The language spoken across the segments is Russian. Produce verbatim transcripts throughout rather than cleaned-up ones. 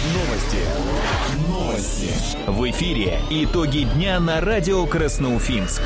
Новости. Новости. В эфире итоги дня на радио Красноуфимск.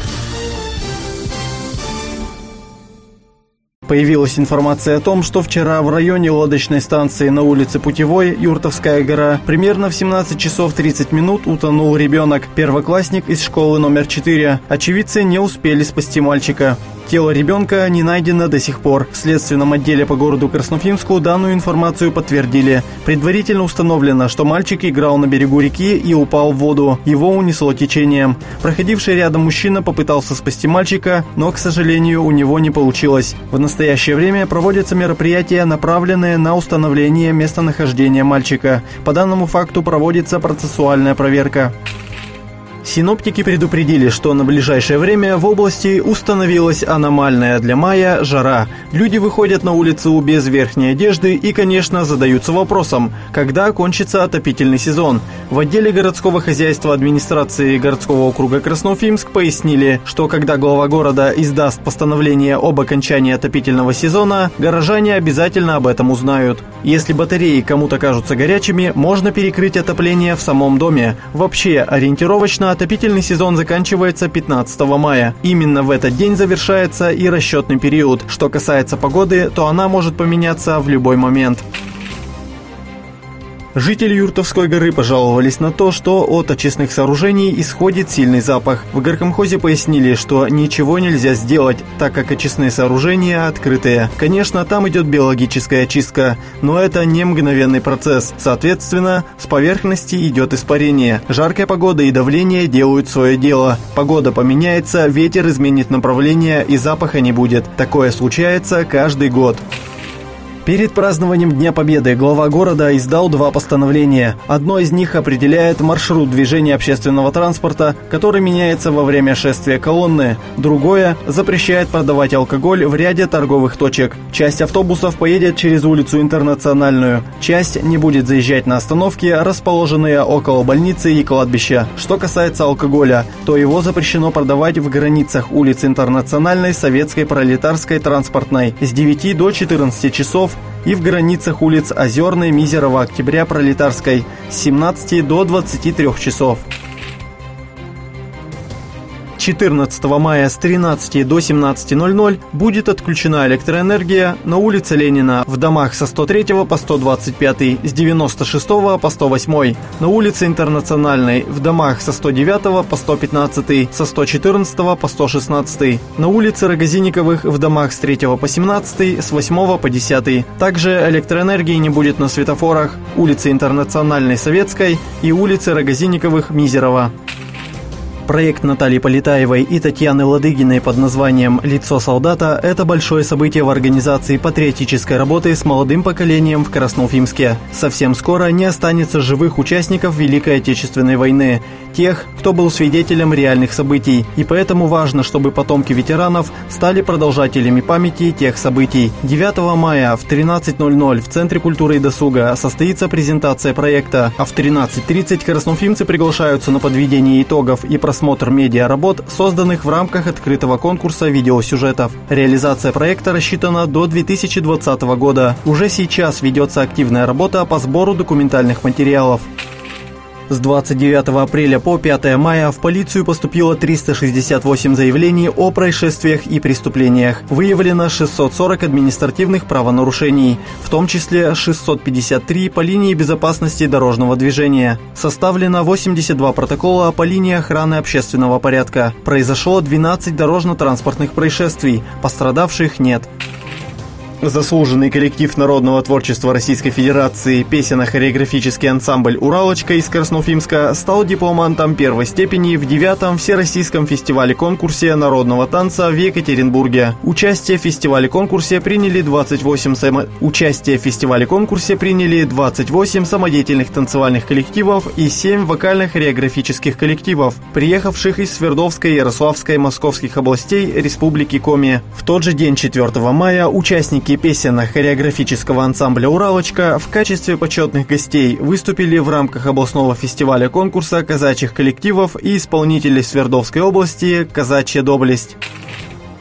Появилась информация о том, что вчера в районе лодочной станции на улице Путевой, Юртовская гора, примерно в семнадцать часов тридцать минут утонул ребенок, первоклассник из школы номер четыре. Очевидцы не успели спасти мальчика. Тело ребенка не найдено до сих пор. В следственном отделе по городу Красноуфимску данную информацию подтвердили. Предварительно установлено, что мальчик играл на берегу реки и упал в воду. Его унесло течением. Проходивший рядом мужчина попытался спасти мальчика, но, к сожалению, у него не получилось. В настоящее время проводятся мероприятия, направленные на установление местонахождения мальчика. По данному факту проводится процессуальная проверка. Синоптики предупредили, что на ближайшее время в области установилась аномальная для мая жара. Люди выходят на улицу без верхней одежды и, конечно, задаются вопросом, когда кончится отопительный сезон. В отделе городского хозяйства администрации городского округа Красноуфимск пояснили, что когда глава города издаст постановление об окончании отопительного сезона, горожане обязательно об этом узнают. Если батареи кому-то кажутся горячими, можно перекрыть отопление в самом доме. Вообще, ориентировочно отопительный сезон заканчивается пятнадцатого мая. Именно в этот день завершается и расчетный период. Что касается погоды, то она может поменяться в любой момент. Жители Юртовской горы пожаловались на то, что от очистных сооружений исходит сильный запах. В горкомхозе пояснили, что ничего нельзя сделать, так как очистные сооружения открытые. Конечно, там идет биологическая очистка, но это не мгновенный процесс. Соответственно, с поверхности идет испарение. Жаркая погода и давление делают свое дело. Погода поменяется, ветер изменит направление и запаха не будет. Такое случается каждый год. Перед празднованием Дня Победы глава города издал два постановления. Одно из них определяет маршрут движения общественного транспорта, который меняется во время шествия колонны. Другое запрещает продавать алкоголь в ряде торговых точек. Часть автобусов поедет через улицу Интернациональную. Часть не будет заезжать на остановки, расположенные около больницы и кладбища. Что касается алкоголя, то его запрещено продавать в границах улиц Интернациональной, Советской, Пролетарской, Транспортной с девяти до четырнадцати часов и в границах улиц Озерной, Мизерова, Октября, Пролетарской с семнадцати до двадцати трёх часов. четырнадцатого мая с тринадцати до семнадцати ноль-ноль будет отключена электроэнергия на улице Ленина в домах со сто третьего по сто двадцать пятый, с девяносто шестого по сто восьмой, на улице Интернациональной в домах со сто девятого по сто пятнадцатый, со сто четырнадцатого по сто шестнадцатый, на улице Рогозинниковых в домах с третьего по семнадцатый, с восьмого по десятый. Также электроэнергии не будет на светофорах улицы Интернациональной, Советской и улицы Рогозинниковых, Мизерова. Проект Натальи Полетаевой и Татьяны Ладыгиной под названием «Лицо солдата» – это большое событие в организации патриотической работы с молодым поколением в Красноуфимске. Совсем скоро не останется живых участников Великой Отечественной войны, тех, кто был свидетелем реальных событий, и поэтому важно, чтобы потомки ветеранов стали продолжателями памяти тех событий. девятого мая в тринадцать ноль-ноль в Центре культуры и досуга состоится презентация проекта, а в тринадцать тридцать красноуфимцы приглашаются на подведение итогов и просмотр медиаработ, созданных в рамках открытого конкурса видеосюжетов. Реализация проекта рассчитана до две тысячи двадцатого года. Уже сейчас ведется активная работа по сбору документальных материалов. С двадцать девятого апреля по пятое мая в полицию поступило триста шестьдесят восемь заявлений о происшествиях и преступлениях. Выявлено шестьсот сорок административных правонарушений, в том числе шестьсот пятьдесят три по линии безопасности дорожного движения. Составлено восемьдесят два протокола по линии охраны общественного порядка. Произошло двенадцать дорожно-транспортных происшествий, пострадавших нет. Заслуженный коллектив народного творчества Российской Федерации песенно-хореографический ансамбль «Уралочка» из Красноуфимска стал дипломантом первой степени в девятом Всероссийском фестивале-конкурсе народного танца в Екатеринбурге. Участие в фестивале-конкурсе приняли двадцать восемь само... Участие в фестивале-конкурсе приняли двадцать восемь самодеятельных танцевальных коллективов и семь вокально-хореографических коллективов, приехавших из Свердловской, Ярославской, Московских областей Республики Коми. В тот же день, четвёртого мая, участники песенно-хореографического ансамбля «Уралочка» в качестве почетных гостей выступили в рамках областного фестиваля конкурса казачьих коллективов и исполнителей Свердловской области «Казачья доблесть».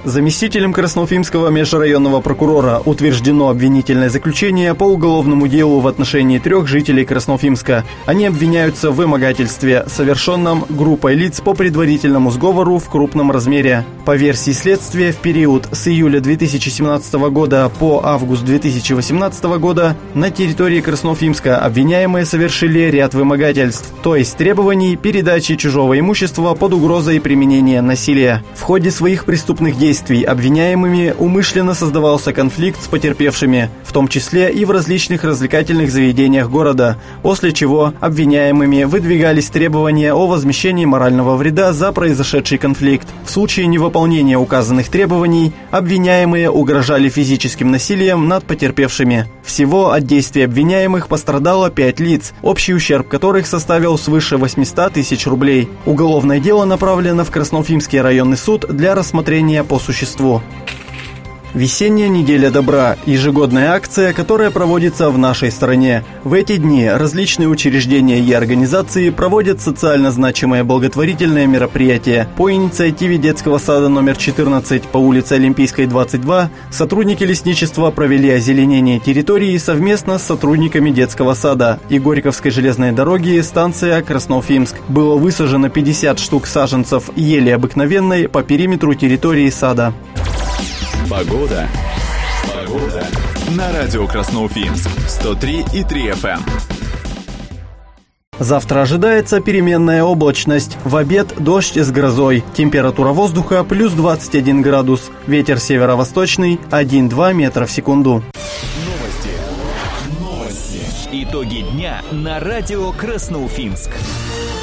Заместителем Красноуфимского межрайонного прокурора утверждено обвинительное заключение по уголовному делу в отношении трех жителей Красноуфимска. Они обвиняются в вымогательстве, совершенном группой лиц по предварительному сговору в крупном размере. По версии следствия, в период с июля две тысячи семнадцатого года по август две тысячи восемнадцатого года на территории Красноуфимска обвиняемые совершили ряд вымогательств, то есть требований передачи чужого имущества под угрозой применения насилия. В ходе своих преступных действий обвиняемыми умышленно создавался конфликт с потерпевшими, в том числе и в различных развлекательных заведениях города, после чего обвиняемыми выдвигались требования о возмещении морального вреда за произошедший конфликт. В случае невыполнения указанных требований обвиняемые угрожали физическим насилием над потерпевшими. Всего от действий обвиняемых пострадало пять лиц, общий ущерб которых составил свыше восемьсот тысяч рублей. Уголовное дело направлено в Красноуфимский районный суд для рассмотрения по существу. Весенняя неделя добра – ежегодная акция, которая проводится в нашей стране. В эти дни различные учреждения и организации проводят социально значимые благотворительные мероприятия. По инициативе детского сада номер четырнадцать по улице Олимпийской, двадцать два сотрудники лесничества провели озеленение территории совместно с сотрудниками детского сада и Горьковской железной дороги станция Красноуфимск. Было высажено пятьдесят штук саженцев ели обыкновенной по периметру территории сада. Погода. Погода. На радио Красноуфимск. сто три и три эф эм. Завтра ожидается переменная облачность. В обед дождь с грозой. Температура воздуха плюс двадцать один градус. Ветер северо-восточный один-два метра в секунду. Новости. Новости. Итоги дня на радио Красноуфимск.